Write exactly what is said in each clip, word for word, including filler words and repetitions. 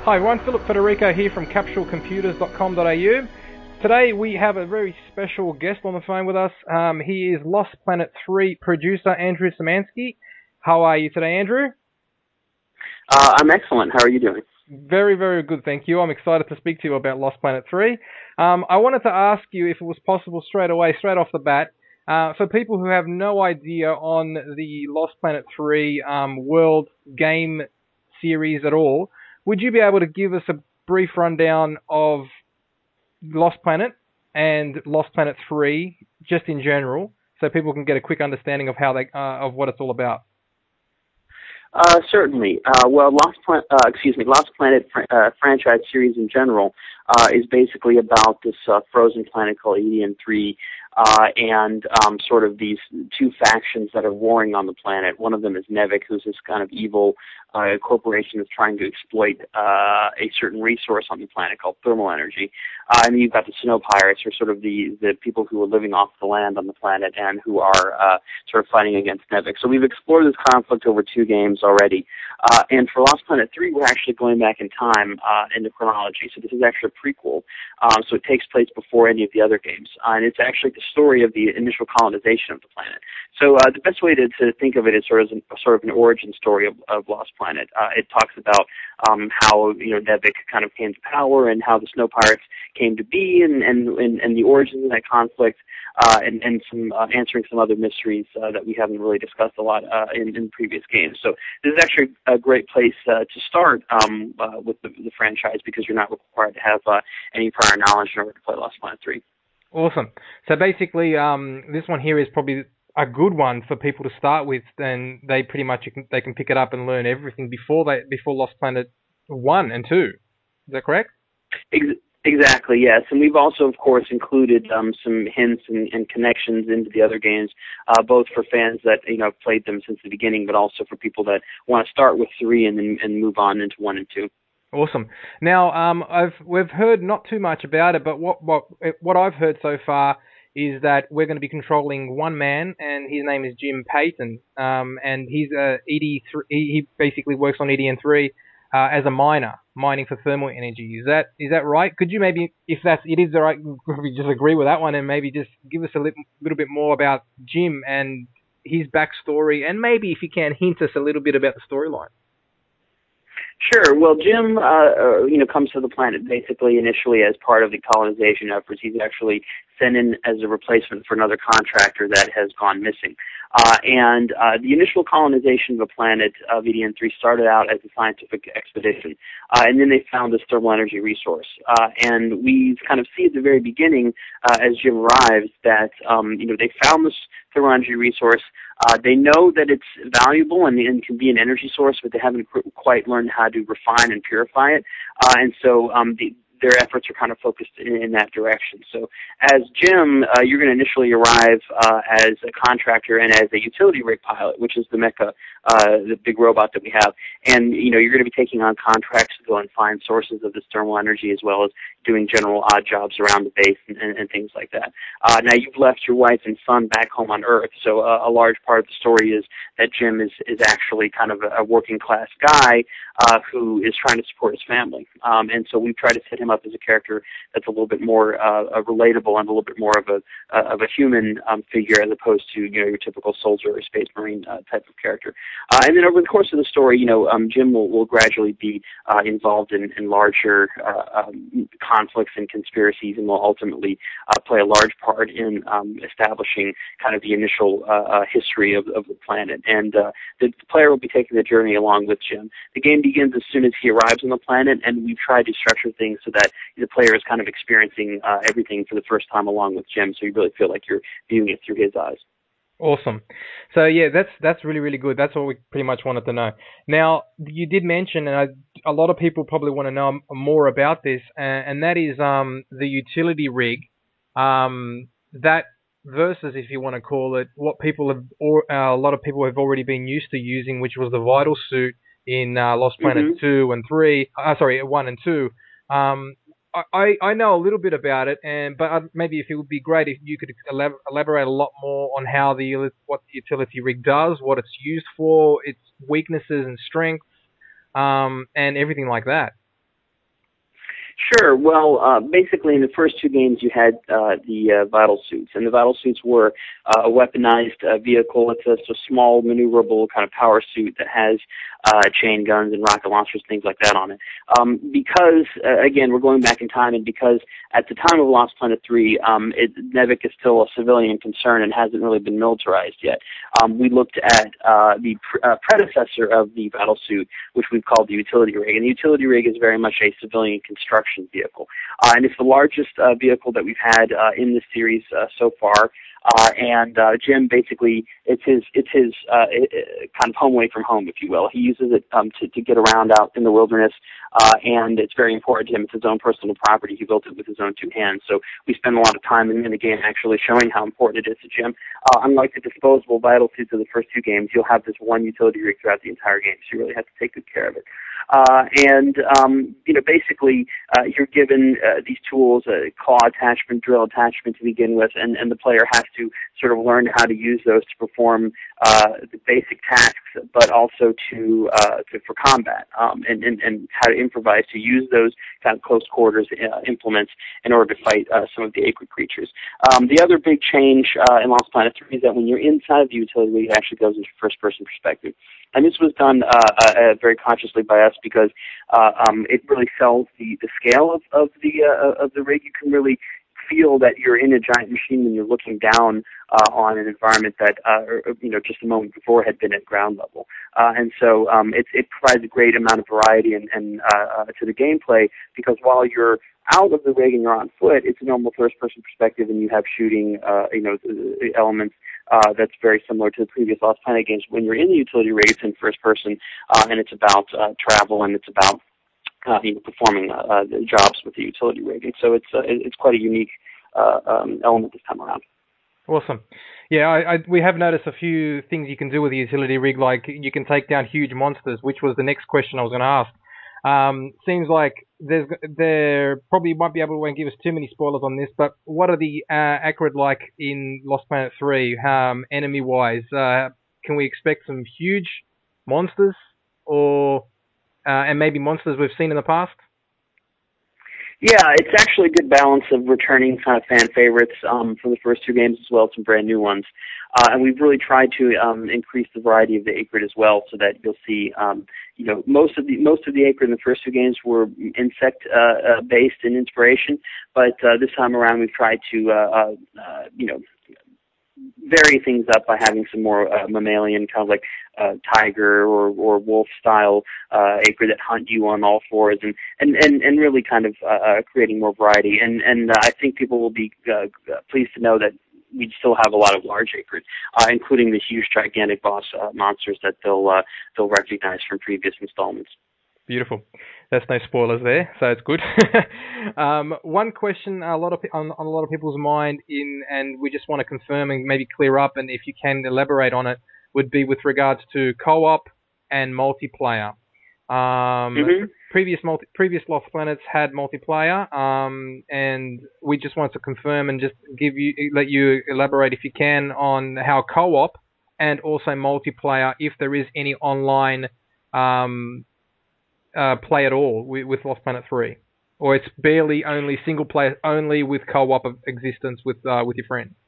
Hi everyone, Philip Federico here from capsule computers dot com dot a u. Today we have a very special guest on the phone with us. Um, he is Lost Planet three producer Andrew Szymanski. How are you today, Andrew? Uh, I'm excellent. How are you doing? Very, very good, thank you. I'm excited to speak to you about Lost Planet three. Um, I wanted to ask you if it was possible straight away, straight off the bat, uh, for people who have no idea on the Lost Planet three um, world game series at all, would you be able to give us a brief rundown of Lost Planet and Lost Planet three, just in general, so people can get a quick understanding of how they uh, of what it's all about? Uh, certainly. Uh, well, Lost Planet, uh, excuse me, Lost Planet fr- uh, franchise series in general uh, is basically about this uh, frozen planet called Edion three, uh, and um, sort of these two factions that are warring on the planet. One of them is Nevik, who's this kind of evil uh, corporation that's trying to exploit uh, a certain resource on the planet called thermal energy. Uh, and then you've got the Snow Pirates, who are sort of the, the people who are living off the land on the planet and who are uh, sort of fighting against Nevik. So we've explored this conflict over two games already. Uh, and for Lost Planet three, we're actually going back in time uh, in the chronology. So this is actually a prequel. Um, so it takes place before any of the other games. Uh, and it's actually the story of the initial colonization of the planet. So uh, the best way to, to think of it is sort of, an, sort of an origin story of, of Lost Planet. Uh, it talks about um, how, you know, Nevik kind of came to power and how the Snow Pirates came to be, and, and, and, and the origins of that conflict, uh, and, and some uh, answering some other mysteries uh, that we haven't really discussed a lot uh, in, in previous games. So this is actually a great place uh, to start um, uh, with the, the franchise, because you're not required to have uh, any prior knowledge in order to play Lost Planet three. Awesome. So basically, um, this one here is probably a good one for people to start with. Then they pretty much they can pick it up and learn everything before they before Lost Planet one and two. Is that correct? Ex- Exactly, yes. And we've also, of course, included um, some hints and, and connections into the other games, uh, both for fans that, you know, have played them since the beginning, but also for people that want to start with three and then and move on into one and two. Awesome. Now, um, I've we've heard not too much about it, but what what what I've heard so far is that we're going to be controlling one man, and his name is Jim Payton, um, and he's a E D three. He basically works on E D N three uh, as a miner, mining for thermal energy. Is that is that right? Could you maybe, if that's it is the right, just agree with that one, and maybe just give us a little, little bit more about Jim and his backstory, and maybe if you can hint us a little bit about the storyline. Sure. Well, Jim, uh, uh, you know, comes to the planet basically initially as part of the colonization efforts. He's actually sent in as a replacement for another contractor that has gone missing. Uh, and uh, the initial colonization of the planet of E D N three started out as a scientific expedition, uh, and then they found this thermal energy resource. Uh, and we kind of see at the very beginning, uh, as Jim arrives, that um, you know they found this thermal energy resource. Uh, they know that it's valuable and, and can be an energy source, but they haven't qu- quite learned how to refine and purify it. Uh, and so um, the, their efforts are kind of focused in, in that direction. So as Jim, uh, you're going to initially arrive uh, as a contractor and as a utility rig pilot, which is the mecha, uh, the big robot that we have. And, you know, you're going to be taking on contracts to go and find sources of this thermal energy, as well as doing general odd jobs around the base and, and, and things like that. Uh, now, you've left your wife and son back home on Earth, so uh, a large part of the story is that Jim is, is actually kind of a, a working-class guy uh, who is trying to support his family. Um, and so we've tried to set him up as a character that's a little bit more uh, uh, relatable and a little bit more of a uh, of a human um, figure, as opposed to, you know, your typical soldier or space marine uh, type of character. Uh, and then over the course of the story, you know, um, Jim will, will gradually be uh, involved in, in larger uh, um, conflicts and conspiracies, and will ultimately uh, play a large part in um, establishing kind of the initial uh, uh, history of, of the planet. And uh, the player will be taking the journey along with Jim. The game begins as soon as he arrives on the planet, and we've tried to structure things so that the player is kind of experiencing uh, everything for the first time along with Jim, so you really feel like you're viewing it through his eyes. Awesome. So yeah, that's that's really really good. That's all we pretty much wanted to know. Now you did mention, and I, a lot of people probably want to know more about this, and, and that is um the utility rig, um that versus, if you want to call it, what people have, or uh, a lot of people have already been used to using, which was the vital suit in uh, Lost Planet Mm-hmm. two and three. Uh, sorry, one and two. Um, I, I know a little bit about it, and but maybe if it would be great if you could elaborate a lot more on how the what the utility rig does, what it's used for, its weaknesses and strengths, um, and everything like that. Sure. Well, uh, basically, in the first two games, you had uh, the uh, Vital Suits, and the Vital Suits were uh, a weaponized uh, vehicle. It's a, it's a small, maneuverable kind of power suit that has uh, chain guns and rocket launchers, things like that on it. Um, because, uh, again, we're going back in time, and because at the time of Lost Planet three, um, it, Nevik is still a civilian concern and hasn't really been militarized yet. Um, we looked at uh, the pr- uh, predecessor of the Vital Suit, which we've called the Utility Rig, and the Utility Rig is very much a civilian construction vehicle. Uh, and it's the largest uh, vehicle that we've had uh, in this series uh, so far. Uh, and uh, Jim basically, it's his, it's his uh, it, it, kind of home away from home, if you will. He uses it um, to, to get around out in the wilderness, uh, and it's very important to him. It's his own personal property. He built it with his own two hands. So we spend a lot of time in, in the game actually showing how important it is to Jim. Uh, unlike the disposable Vital Suits of the first two games, you'll have this one utility rig throughout the entire game, so you really have to take good care of it. Uh, and, um, you know, basically, uh, you're given uh, these tools, a claw attachment, drill attachment to begin with, and, and the player has to sort of learn how to use those to perform uh, the basic tasks, but also to, uh, to for combat, um, and, and, and how to improvise to use those kind of close quarters uh, implements in order to fight uh, some of the Akrid creatures. Um, the other big change uh, in Lost Planet three is that when you're inside of the utility rig, it actually goes into first-person perspective. And this was done uh, uh, very consciously by us because uh, um, it really sells the, the scale of, of the uh, of the rig. You can really feel that you're in a giant machine when you're looking down uh, on an environment that uh, or, you know just a moment before had been at ground level. Uh, and so um, it, it provides a great amount of variety and, and uh, uh, to the gameplay because while you're out of the rig and you're on foot, it's a normal first-person perspective, and you have shooting, uh, you know, elements uh, that's very similar to the previous Lost Planet games. When you're in the utility rig, it's in first-person, uh, and it's about uh, travel, and it's about uh, you know, performing uh, the jobs with the utility rig. And so it's uh, it's quite a unique uh, um, element this time around. Awesome. Yeah, I, I, we have noticed a few things you can do with the utility rig, like you can take down huge monsters, which was the next question I was going to ask. Um, seems like there's there probably won't be able to won't give us too many spoilers on this, but what are the uh, Akrid like in Lost Planet three, um, enemy-wise? Uh, can we expect some huge monsters, or uh, and maybe monsters we've seen in the past? Yeah, it's actually a good balance of returning kind of fan favorites um, from the first two games as well as some brand new ones. Uh, and we've really tried to um, increase the variety of the Akrid as well, so that you'll see, um, you know, most of the most of the Akrid in the first two games were insect uh, uh, based in inspiration, but uh, this time around we've tried to, uh, uh, uh, you know, vary things up by having some more uh, mammalian, kind of like uh, tiger or, or wolf style uh, Akrid that hunt you on all fours, and and, and, and really kind of uh, uh, creating more variety. And and uh, I think people will be uh, pleased to know that we still have a lot of large Akrid, uh, including the huge, gigantic boss uh, monsters that they'll uh, they'll recognize from previous installments. Beautiful. That's no spoilers there, so it's good. um, one question a lot of on, on a lot of people's mind, in, and we just want to confirm and maybe clear up, and if you can elaborate on it, would be with regards to co-op and multiplayer. Um, mm-hmm. Previous multi, previous Lost Planets had multiplayer, um, and we just want to confirm and just give you let you elaborate if you can on how co-op and also multiplayer, if there is any online um, Uh, play at all with, with Lost Planet three, or it's barely only single player only with co-op of existence with uh, with your friend?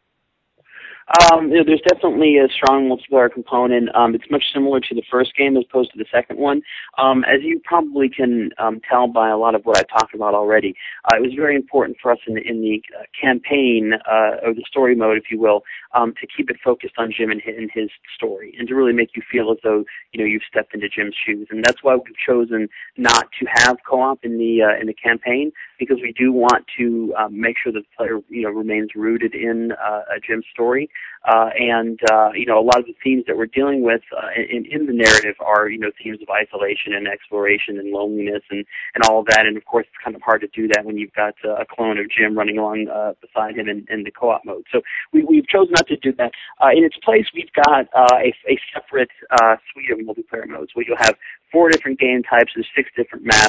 Um, you know, there's definitely a strong multiplayer component. Um, it's much similar to the first game as opposed to the second one. Um, as you probably can um, tell by a lot of what I've talked about already, uh, it was very important for us in the, in the uh, campaign, uh, or the story mode, if you will, um, to keep it focused on Jim and his, and his story, and to really make you feel as though you know you've stepped into Jim's shoes. And that's why we've chosen not to have co-op in the uh, in the campaign, because we do want to um, make sure that the player you know remains rooted in uh, Jim's story. Uh, and, uh, you know, a lot of the themes that we're dealing with uh, in, in the narrative are, you know, themes of isolation and exploration and loneliness and, and all of that. And, of course, it's kind of hard to do that when you've got uh, a clone of Jim running along uh, beside him in, in the co-op mode. So we, we've chosen not to do that. Uh, in its place, we've got uh, a, a separate uh, suite of multiplayer modes where you'll have four different game types. There's six different maps.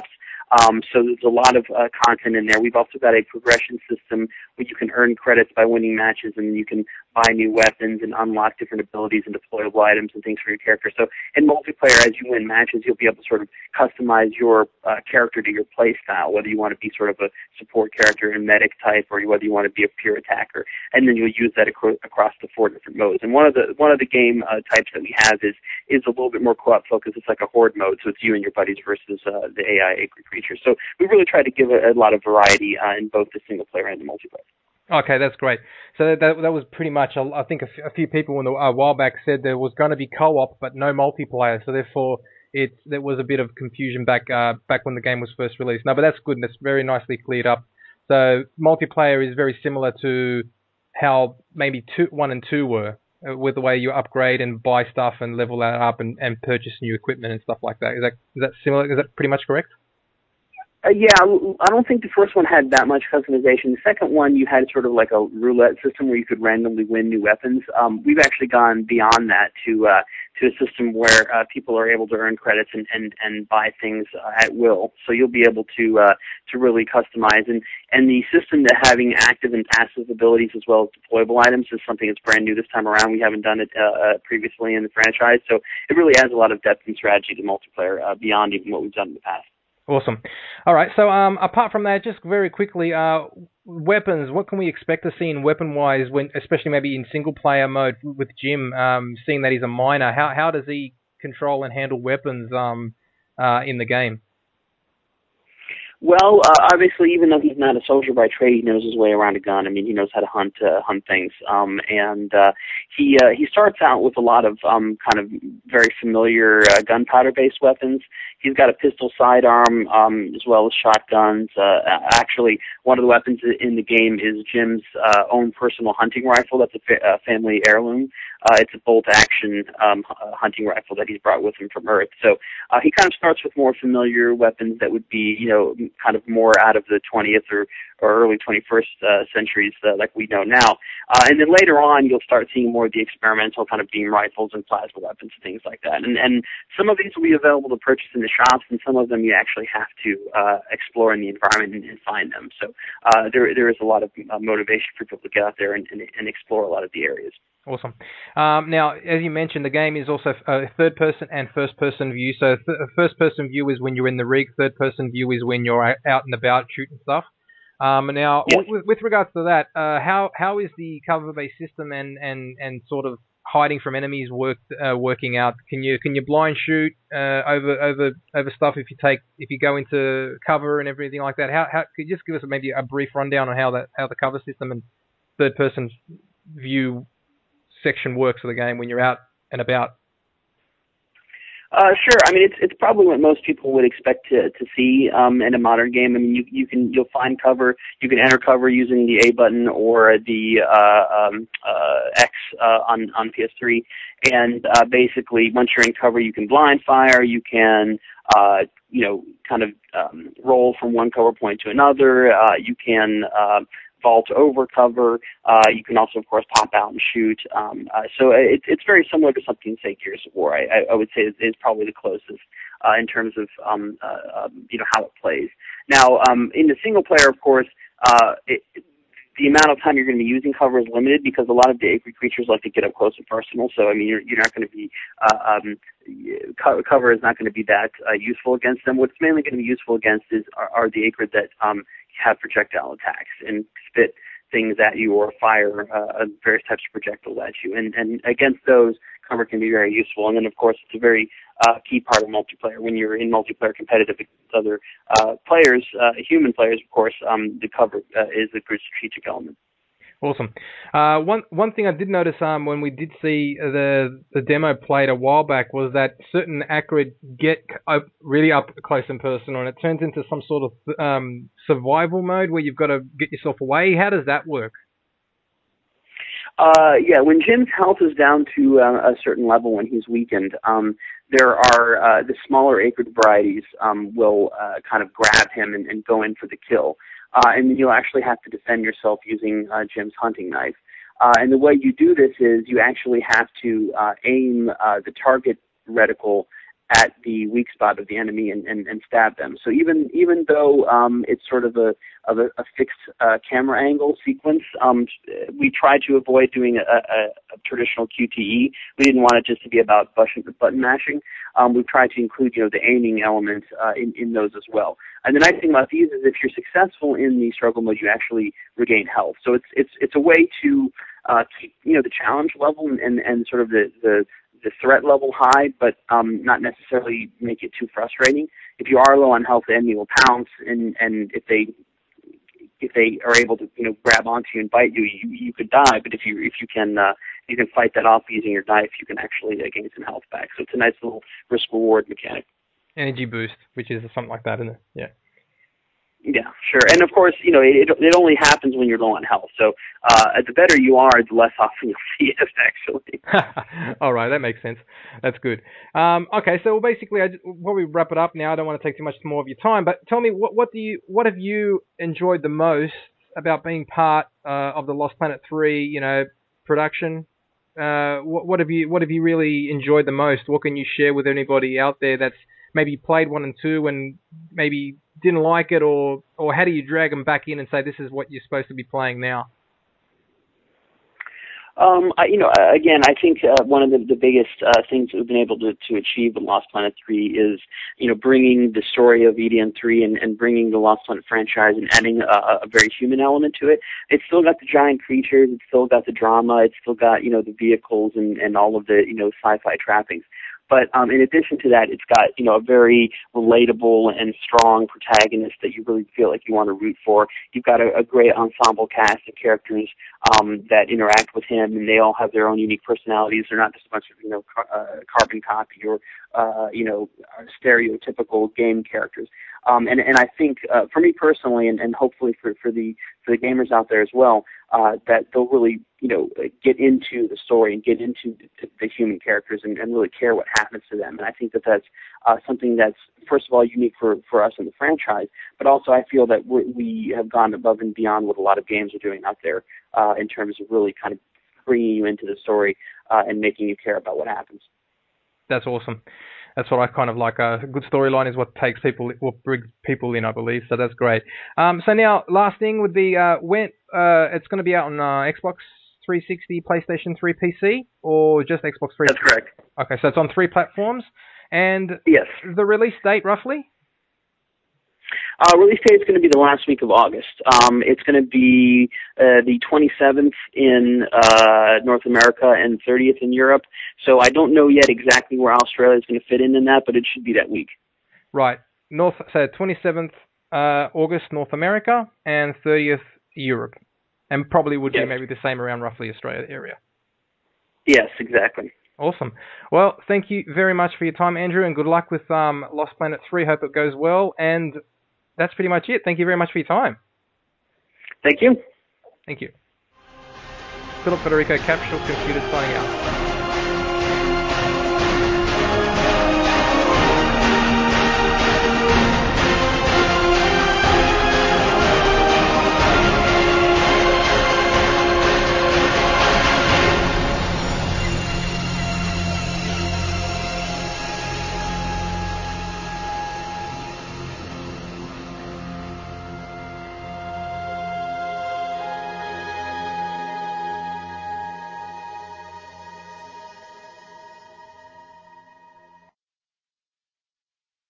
Um, so there's a lot of uh, content in there. We've also got a progression system where you can earn credits by winning matches, and you can buy new weapons and unlock different abilities and deployable items and things for your character. So in multiplayer, as you win matches, you'll be able to sort of customize your uh, character to your play style, whether you want to be sort of a support character and medic type, or whether you want to be a pure attacker. And then you'll use that ac- across the four different modes. And one of the one of the game uh, types that we have is is a little bit more co-op focused. It's like a horde mode, so it's you and your buddies versus uh, the A I acre creatures. So we really try to give a, a lot of variety uh, in both the single player and the multiplayer. Okay, that's great. So that that was pretty much. I think a, f- a few people in the, a while back said there was going to be co-op but no multiplayer. So therefore, it there was a bit of confusion back uh, back when the game was first released. No, but that's good. And it's very nicely cleared up. So multiplayer is very similar to how maybe two, one and two were, uh, with the way you upgrade and buy stuff and level that up and, and purchase new equipment and stuff like that. Is that is that similar? Is that pretty much correct? Uh, yeah, I don't think the first one had that much customization. The second one, you had sort of like a roulette system where you could randomly win new weapons. Um, we've actually gone beyond that to uh, to a system where uh, people are able to earn credits and, and, and buy things uh, at will. So you'll be able to uh, to really customize. And, and the system to having active and passive abilities as well as deployable items is something that's brand new this time around. We haven't done it uh, previously in the franchise. So it really adds a lot of depth and strategy to multiplayer uh, beyond even what we've done in the past. Awesome. All right. So, um, apart from that, just very quickly, uh, weapons. What can we expect to see in weapon-wise, when, especially maybe in single-player mode with Jim? Um, seeing that he's a miner, how how does he control and handle weapons um, uh, in the game? Well, uh, obviously, even though he's not a soldier by trade, he knows his way around a gun. I mean, he knows how to hunt uh, hunt things, um, and uh, he uh, he starts out with a lot of um, kind of very familiar uh, gunpowder-based weapons. He's got a pistol sidearm um, as well as shotguns. Uh, actually, one of the weapons in the game is Jim's uh, own personal hunting rifle. That's a fa- uh, family heirloom. Uh, it's a bolt-action um, hunting rifle that he's brought with him from Earth. So uh, he kind of starts with more familiar weapons that would be, you know, kind of more out of the twentieth or, or early twenty-first uh, centuries uh, like we know now. Uh, and then later on, you'll start seeing more of the experimental kind of beam rifles and plasma weapons and things like that. And, and some of these will be available to purchase in the shops, and some of them you actually have to uh, explore in the environment and, and find them. So uh, there there is a lot of uh, motivation for people to get out there and, and, and explore a lot of the areas. Awesome. Um, now, as you mentioned, the game is also a third-person and first-person view. So, th- first-person view is when you're in the rig. Third-person view is when you're out and about shooting stuff. Um, now, Yes. with, with regards to that, uh, how how is the cover-based system and, and, and sort of hiding from enemies work uh, working out? Can you can you blind shoot uh, over over over stuff if you take if you go into cover and everything like that? How how could you just give us maybe a brief rundown on how that how the cover system and third-person view section works of the game when you're out and about? Uh, sure. I mean, it's it's probably what most people would expect to to see um, in a modern game. I mean, you you can you'll find cover. You can enter cover using the A button or the uh, um, uh, X uh, on on P S three. And uh, basically, once you're in cover, you can blind fire. You can uh, you know kind of um, roll from one cover point to another. Uh, you can uh, vault over cover. Uh, you can also, of course, pop out and shoot. Um, uh, so it, it's very similar to something, say, Gears of War. I, I would say is, is probably the closest uh, in terms of um, uh, um, you know how it plays. Now, um, in the single player, of course, uh, it, the amount of time you're going to be using cover is limited because a lot of the acre creatures like to get up close and personal. So, I mean, you're, you're not going to be uh, um, co- cover is not going to be that uh, useful against them. What's mainly going to be useful against is are, are the acre that um, have projectile attacks and spit things at you or fire uh, various types of projectiles at you. And, and against those, cover can be very useful. And then, of course, it's a very uh, key part of multiplayer. When you're in multiplayer competitive against other uh, players, uh, human players, of course, um, the cover uh, is a good strategic element. Awesome. Uh, one one thing I did notice um, when we did see the the demo played a while back was that certain acrid get up, really up close and personal, and it turns into some sort of um, survival mode where you've got to get yourself away. How does that work? Uh, yeah, when Jim's health is down to uh, a certain level, when he's weakened, um, there are uh, the smaller acrid varieties um, will uh, kind of grab him and, and go in for the kill. Uh, and you'll actually have to defend yourself using uh, Jim's hunting knife. Uh, and the way you do this is you actually have to uh, aim uh, the target reticle at the weak spot of the enemy and, and, and stab them. So even even though um, it's sort of a of a, a fixed uh, camera angle sequence, um, we tried to avoid doing a, a, a traditional Q T E. We didn't want it just to be about button, button mashing. Um, we've tried to include, you know, the aiming element uh, in, in those as well. And the nice thing about these is if you're successful in the struggle mode, you actually regain health. So it's it's it's a way to uh, keep, you know, the challenge level and, and sort of the, the the threat level high, but um, not necessarily make it too frustrating. If you are low on health, the enemy will pounce, and, and if they if they are able to, you know, grab onto you and bite you, you, you could die. But if you if you can uh, you can fight that off using your knife, you can actually uh, gain some health back. So it's a nice little risk reward mechanic. Energy boost, which is something like that, isn't it? Yeah. Yeah, sure. And of course, you know, it it only happens when you're low on health. So uh, the better you are, the less often you'll see it, actually. All right, that makes sense. That's good. Um, okay, so basically, I just, before we wrap it up now, I don't want to take too much more of your time, but tell me, what what do you what have you enjoyed the most about being part uh, of the Lost Planet three, you know, production? Uh, what, what have you what have you really enjoyed the most? What can you share with anybody out there that's maybe played one and two and maybe didn't like it, or or how do you drag them back in and say this is what you're supposed to be playing now? Um, I, you know, again, I think uh, one of the, the biggest uh, things that we've been able to, to achieve with Lost Planet three is, you know, bringing the story of E D M three and, and bringing the Lost Planet franchise and adding a, a very human element to it. It's still got the giant creatures, it's still got the drama, it's still got, you know, the vehicles and, and all of the, you know, sci-fi trappings. But um, in addition to that, it's got, you know, a very relatable and strong protagonist that you really feel like you want to root for. You've got a, a great ensemble cast of characters um, that interact with him, and they all have their own unique personalities. They're not just a bunch of, you know, car- uh, carbon copy or, uh, you know, stereotypical game characters. Um, and, and I think, uh, for me personally, and, and hopefully for, for the for the gamers out there as well, uh, that they'll really, you know, get into the story and get into the, the human characters and, and really care what happens to them. And I think that that's uh, something that's, first of all, unique for, for us in the franchise, but also I feel that we're, we have gone above and beyond what a lot of games are doing out there uh, in terms of really kind of bringing you into the story uh, and making you care about what happens. That's awesome. That's what I kind of like. A good storyline is what takes people, what brings people in, I believe. So that's great. Um, so now, last thing would be uh, when uh, it's going to be out on uh, Xbox three sixty, PlayStation three, P C, or just Xbox three sixty? That's correct. Okay, so it's on three platforms. And yes, the release date, roughly? Uh, release date is going to be the last week of August. Um, it's going to be uh, the twenty-seventh in uh, North America and thirtieth in Europe. So I don't know yet exactly where Australia is going to fit in in that, but it should be that week. Right. North. So twenty-seventh uh, August, North America, and thirtieth Europe. And probably would yes. be maybe the same around roughly Australia area. Yes, exactly. Awesome. Well, thank you very much for your time, Andrew, and good luck with um, Lost Planet three. Hope it goes well. And that's pretty much it. Thank you very much for your time. Thank you. Thank you. Philip Federico, Capsule Computers signing out.